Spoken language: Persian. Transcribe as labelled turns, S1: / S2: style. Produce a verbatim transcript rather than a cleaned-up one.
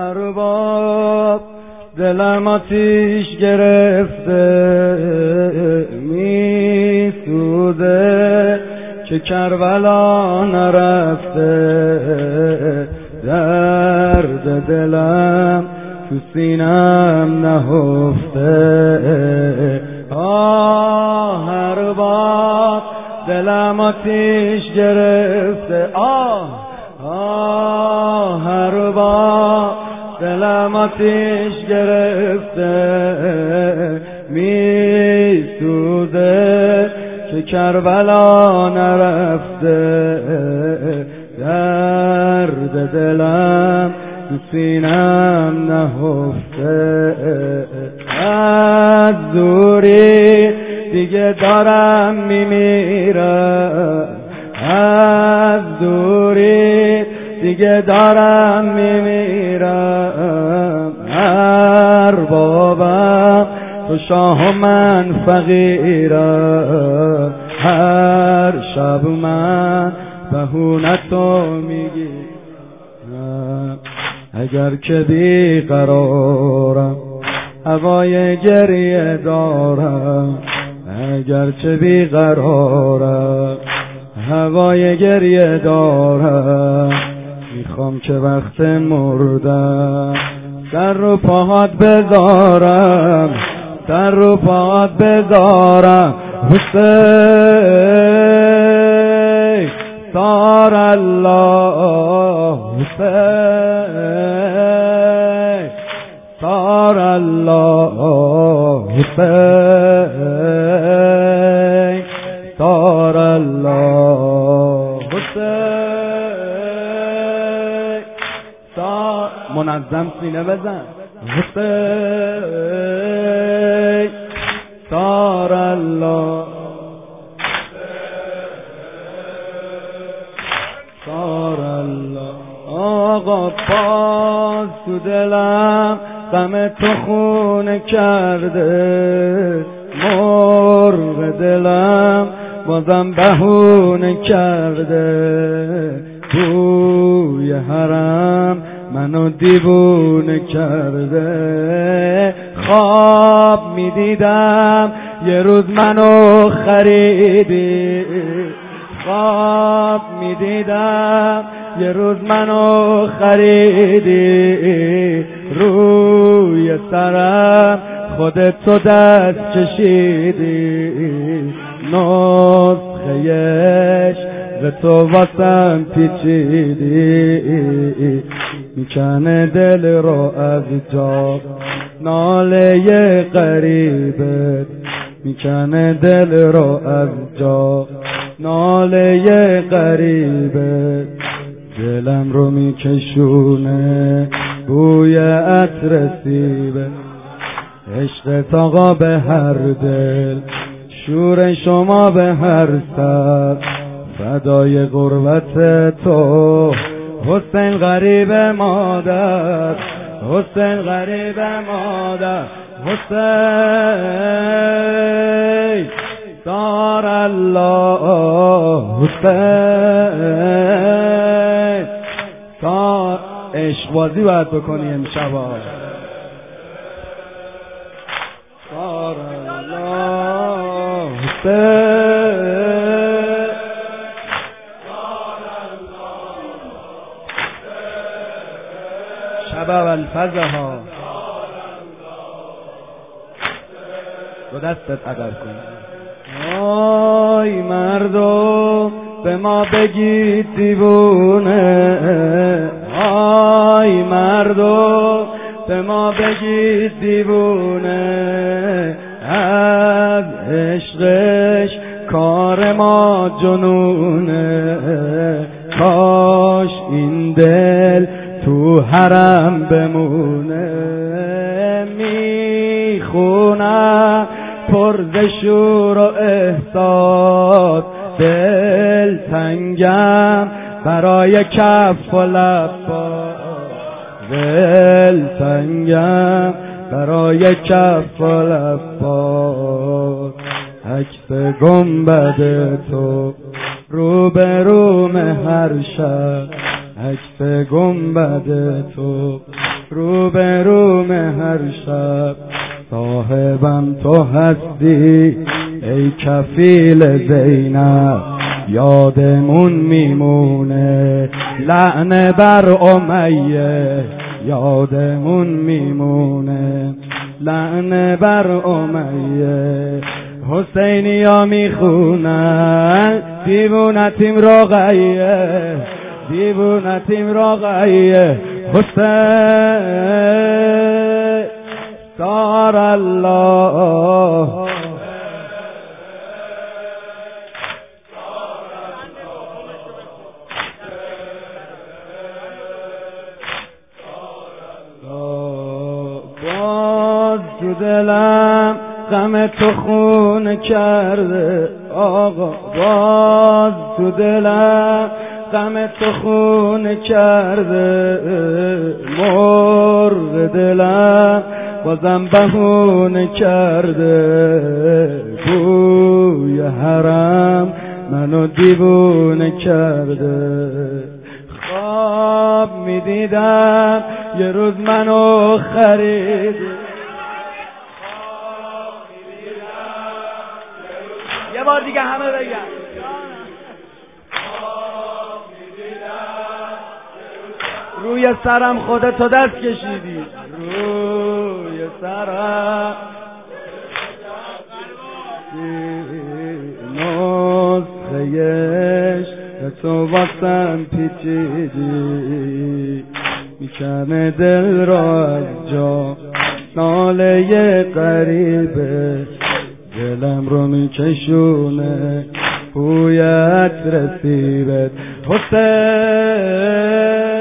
S1: ارباب دلم آتیش گرفته می سوزه که کربلا نرفته، درد دلم تو سینم نهفته. آه ارباب دلم آتیش گرفته، آه آه ارباب دلم آتیش گرفته می سوزه که کربلا نرفته، درد دلم تو سینم نهفته. از دوری دیگه دارم میمیرم، از دوری دیگه دارم میمیرم. اربابم تو شاه و من فقیرم، هر شب من بهونتو میگیرم. اگر که بی قرارم هوای گریه دارم، اگر چه بی قرارم هوای گریه دارم. میخوام که وقت مردم در رو پاهات بذارم، در رو پاهات بذارم. حسین سار الله، حسین سار الله، حسین سار الله، حسین سار. منظم سینه بزن. حسین سار الله، سار الله. آقا باز تو دلم غم تو خونه کرده، مرغ دلم بازم بهونه کرده. بوی حرم منو دیوونه کرده. خواب میدیدم یه روز منو خریدی، خواب میدیدم یه روز منو خریدی. روی سرم خودت تو دست کشیدی، نسخه عشق تو واسم پیچیدی. میکنه دل رو از جا ناله غریبت، میکنه دل رو از جا ناله غریبت. دلم رو میکشونه بوی عطر سیبه، عشق آقا به هر دل، شور شما به هر سر. فدای غربت تو حسین غریب مادر، حسین غریب مادر. حسین سار الله، حسین سار. عشق بازی باید بکنی امشبا. سار الله، حسین شب اول فزها دو دستت عقب کن. آی مردم به ما بگید دیوونه، آی مردم به ما بگید دیوونه. از عشقش کار ما جنونه، کاش این دل تو حرم بمونه. میخونم پرز شور و احساس، دل تنگم برای کف و لبا، دل تنگم برای کف و لبا. عکس گنبد تو رو به روم هر شب، عکس گنبد تو رو به روم هر شب صاحبم تو هستی ای کفیل زینب یادمون میمونه لعنه بر امیه یادمون میمونه لعنه بر امیه حسینی ها میخونن دیوونتیم رقیه دیوونتیم رقیه حسین دار الله باز تو دلم غم تو خون کرده آقا باز تو دلم غم تو خون کرده مرغ دلم بازم بهونه کرده بوی حرم منو دیوونه کرده خواب میدیدم یه روز منو خرید یه بار دیگه همه بگن روی سرم خودتو دست کشیدی روی سرم نسخهش تو واسم پیچیدی میکنه دل را از جا ناله قریبه دلم رو میکشونه بویت رسیبت حسین